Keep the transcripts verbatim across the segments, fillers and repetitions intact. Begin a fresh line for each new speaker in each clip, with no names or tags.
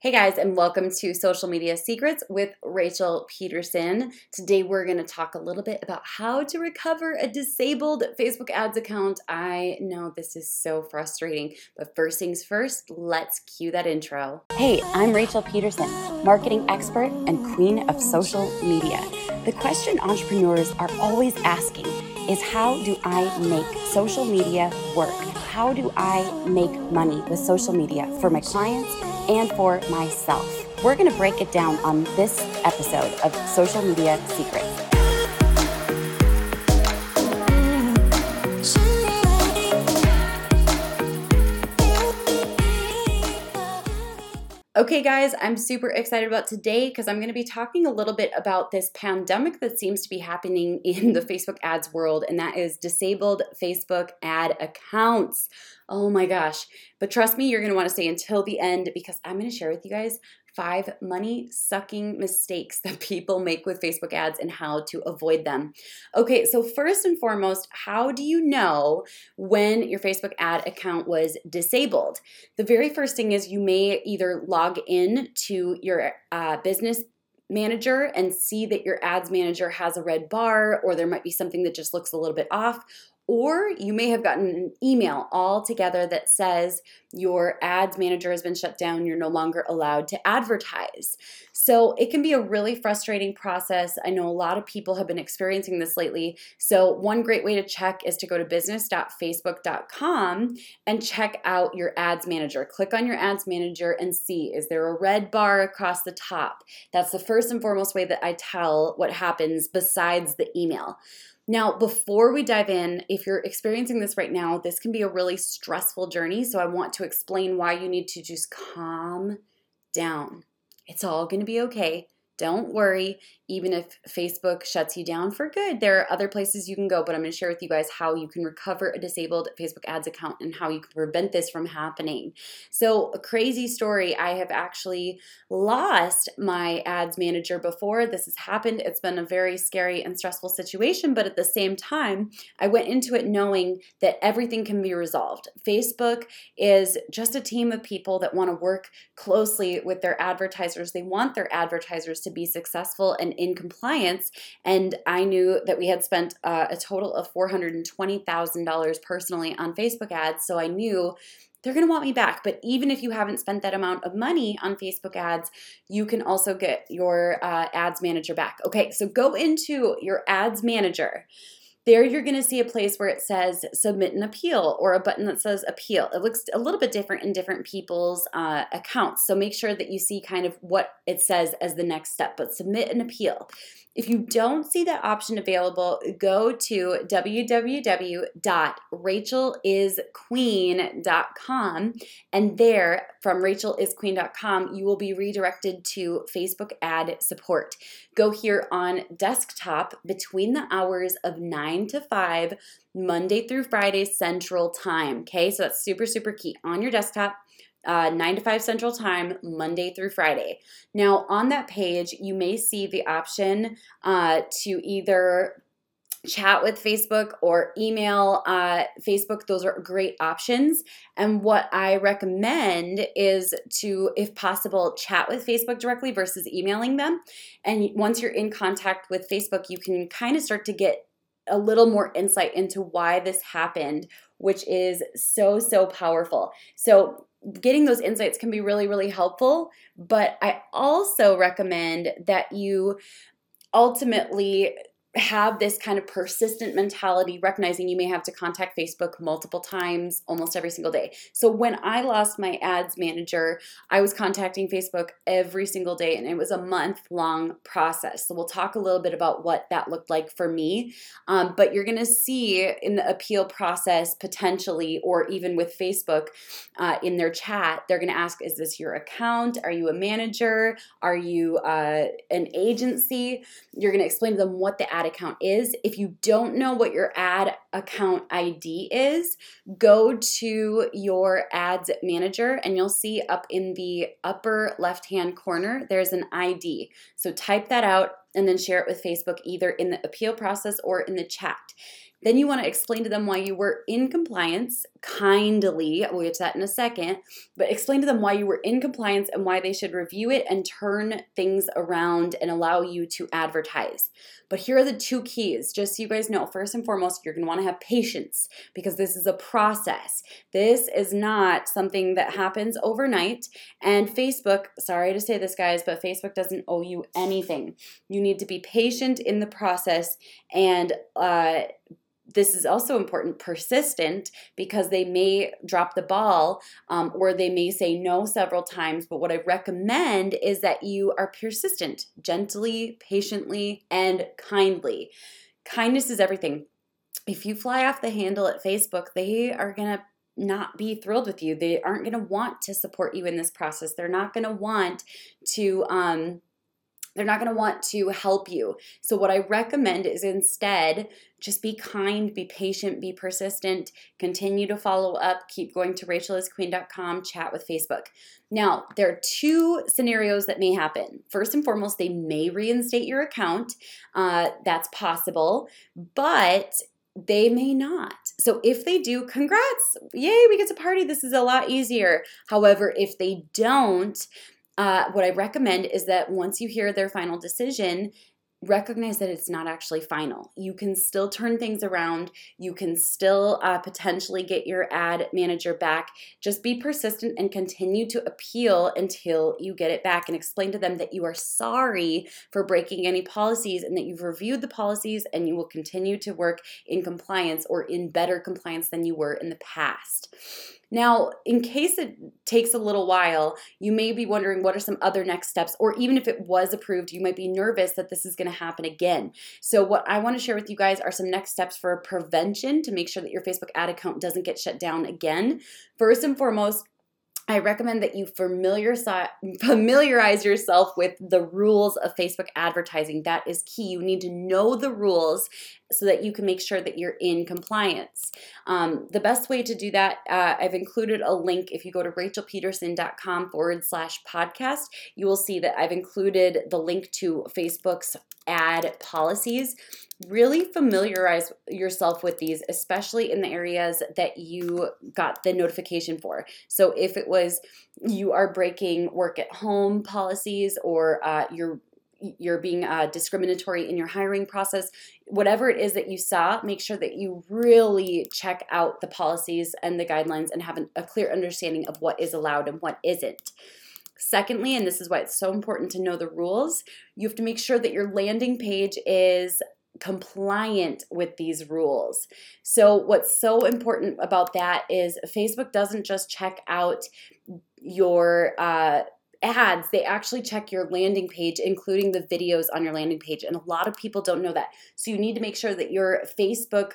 Hey guys, and welcome to Social Media Secrets with Rachel Peterson. Today we're going to talk a little bit about how to recover a disabled Facebook ads account. I know this is so frustrating, but first things first, let's cue that intro. Hey, I'm Rachel Peterson, marketing expert and queen of social media. The question entrepreneurs are always asking is, how do I make social media work? How do I make money with social media for my clients and for myself? We're going to break it down on this episode of Social Media Secrets. Okay guys, I'm super excited about today because I'm going to be talking a little bit about this pandemic that seems to be happening in the Facebook ads world, and that is disabled Facebook ad accounts. Oh my gosh. But trust me, you're going to want to stay until the end because I'm going to share with you guys five money-sucking mistakes that people make with Facebook ads and how to avoid them. Okay, so first and foremost, how do you know when your Facebook ad account was disabled? The very first thing is you may either log in to your uh, business manager and see that your ads manager has a red bar, or there might be something that just looks a little bit off. Or you may have gotten an email all together that says your ads manager has been shut down, you're no longer allowed to advertise. So it can be a really frustrating process. I know a lot of people have been experiencing this lately. So one great way to check is to go to business dot facebook dot com and check out your ads manager. Click on your ads manager and see, is there a red bar across the top? That's the first and foremost way that I tell what happens besides the email. Now, before we dive in, if you're experiencing this right now, this can be a really stressful journey. So I want to explain why you need to just calm down. It's all going to be okay. Don't worry, even if Facebook shuts you down for good, there are other places you can go, but I'm going to share with you guys how you can recover a disabled Facebook ads account and how you can prevent this from happening. So a crazy story, I have actually lost my ads manager before this has happened. It's been a very scary and stressful situation, but at the same time, I went into it knowing that everything can be resolved. Facebook is just a team of people that want to work closely with their advertisers. They want their advertisers to be successful and in compliance, and I knew that we had spent uh, a total of four hundred twenty thousand dollars personally on Facebook ads, so I knew they're going to want me back. But even if you haven't spent that amount of money on Facebook ads, you can also get your uh, ads manager back. Okay, so go into your ads manager. There you're going to see a place where it says submit an appeal, or a button that says appeal. It looks a little bit different in different people's uh, accounts, so make sure that you see kind of what it says as the next step, but submit an appeal. If you don't see that option available, go to w w w dot rachel is queen dot com, and there from rachel is queen dot com you will be redirected to Facebook ad support. Go here on desktop between the hours of nine to five, Monday through Friday Central Time. Okay, so that's super, super key. On your desktop, Uh, nine to five Central Time, Monday through Friday. Now, on that page, you may see the option uh, to either chat with Facebook or email uh, Facebook. Those are great options. And what I recommend is to, if possible, chat with Facebook directly versus emailing them. And once you're in contact with Facebook, you can kind of start to get a little more insight into why this happened, which is so, so powerful. So getting those insights can be really, really helpful, but I also recommend that you ultimately have this kind of persistent mentality, recognizing you may have to contact Facebook multiple times almost every single day. So when I lost my ads manager, I was contacting Facebook every single day, and it was a month-long process. So we'll talk a little bit about what that looked like for me, um, but you're going to see in the appeal process potentially, or even with Facebook uh, in their chat, they're going to ask, is this your account? Are you a manager? Are you uh, an agency? You're going to explain to them what the ad account is. If you don't know what your ad account I D is, go to your ads manager and you'll see up in the upper left-hand corner, there's an I D. So type that out and then share it with Facebook either in the appeal process or in the chat. Then you want to explain to them why you were in compliance kindly. We'll get to that in a second, but explain to them why you were in compliance and why they should review it and turn things around and allow you to advertise. But here are the two keys, just so you guys know. First and foremost, you're going to want to have patience because this is a process. This is not something that happens overnight. And Facebook, sorry to say this, guys, but Facebook doesn't owe you anything. You need to be patient in the process, and uh, this is also important, persistent, because they may drop the ball um, or they may say no several times. But what I recommend is that you are persistent, gently, patiently, and kindly. Kindness is everything. If you fly off the handle at Facebook, they are going to not be thrilled with you. They aren't going to want to support you in this process. They're not going to want to... Um, They're not going to want to help you. So what I recommend is instead just be kind, be patient, be persistent, continue to follow up, keep going to rachel is queen dot com, chat with Facebook. Now, there are two scenarios that may happen. First and foremost, they may reinstate your account. Uh, that's possible, but they may not. So if they do, congrats. Yay, we get to party. This is a lot easier. However, if they don't, Uh, what I recommend is that once you hear their final decision, recognize that it's not actually final. You can still turn things around. You can still uh, potentially get your ad manager back. Just be persistent and continue to appeal until you get it back, and explain to them that you are sorry for breaking any policies and that you've reviewed the policies and you will continue to work in compliance or in better compliance than you were in the past. Now, in case it takes a little while, you may be wondering what are some other next steps, or even if it was approved, you might be nervous that this is going to happen again. So what I want to share with you guys are some next steps for prevention to make sure that your Facebook ad account doesn't get shut down again. First and foremost, I recommend that you familiarize yourself with the rules of Facebook advertising. That is key. You need to know the rules so that you can make sure that you're in compliance. Um, the best way to do that, uh, I've included a link. If you go to rachelpeterson.com forward slash podcast, you will see that I've included the link to Facebook's ad policies. Really familiarize yourself with these, especially in the areas that you got the notification for. So if it was you are breaking work at home policies, or uh, you're you're being uh, discriminatory in your hiring process, whatever it is that you saw, make sure that you really check out the policies and the guidelines and have an, a clear understanding of what is allowed and what isn't. Secondly, and this is why it's so important to know the rules, you have to make sure that your landing page is compliant with these rules. So what's so important about that is Facebook doesn't just check out your uh, ads, they actually check your landing page, including the videos on your landing page. And a lot of people don't know that. So you need to make sure that your Facebook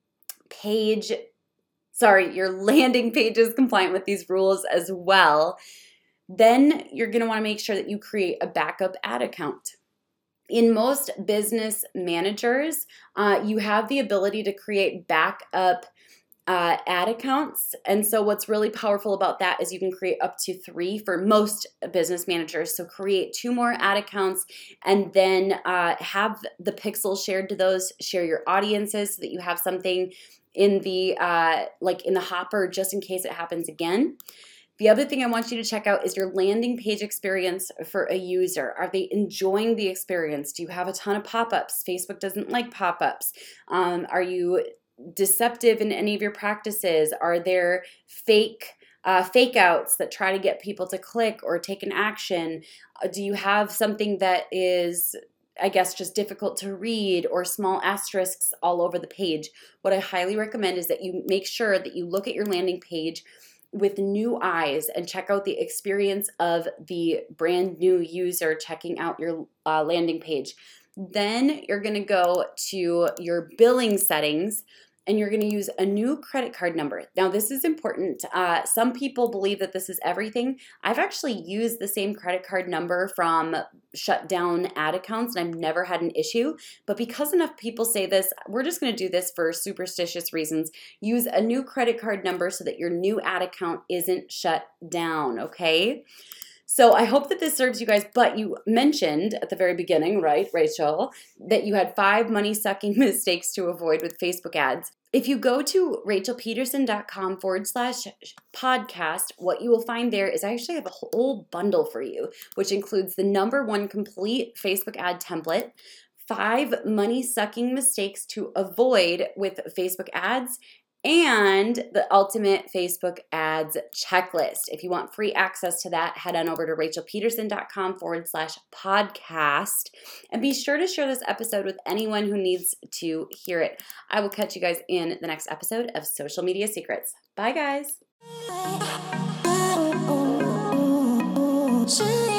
page, sorry, your landing page is compliant with these rules as well. Then you're going to want to make sure that you create a backup ad account. In most business managers, uh, you have the ability to create backup uh, ad accounts. And so what's really powerful about that is you can create up to three for most business managers. So create two more ad accounts, and then uh, have the pixels shared to those, share your audiences so that you have something in the, uh, like in the hopper just in case it happens again. The other thing I want you to check out is your landing page experience for a user. Are they enjoying the experience? Do you have a ton of pop-ups? Facebook doesn't like pop-ups. Um, are you deceptive in any of your practices? Are there fake uh, fake outs that try to get people to click or take an action? Uh, do you have something that is, I guess, just difficult to read, or small asterisks all over the page? What I highly recommend is that you make sure that you look at your landing page with new eyes and check out the experience of the brand new user checking out your uh, landing page. Then you're going to go to your billing settings, and you're going to use a new credit card number. Now, this is important. Uh, some people believe that this is everything. I've actually used the same credit card number from shut down ad accounts, and I've never had an issue. But because enough people say this, we're just going to do this for superstitious reasons. Use a new credit card number so that your new ad account isn't shut down, okay? So I hope that this serves you guys, but you mentioned at the very beginning, right, Rachel, that you had five money-sucking mistakes to avoid with Facebook ads. If you go to rachelpeterson.com forward slash podcast, what you will find there is I actually have a whole bundle for you, which includes the number one complete Facebook ad template, five money-sucking mistakes to avoid with Facebook ads, and the ultimate Facebook ads checklist. If you want free access to that, head on over to rachelpeterson.com forward slash podcast. And be sure to share this episode with anyone who needs to hear it. I will catch you guys in the next episode of Social Media Secrets. Bye, guys.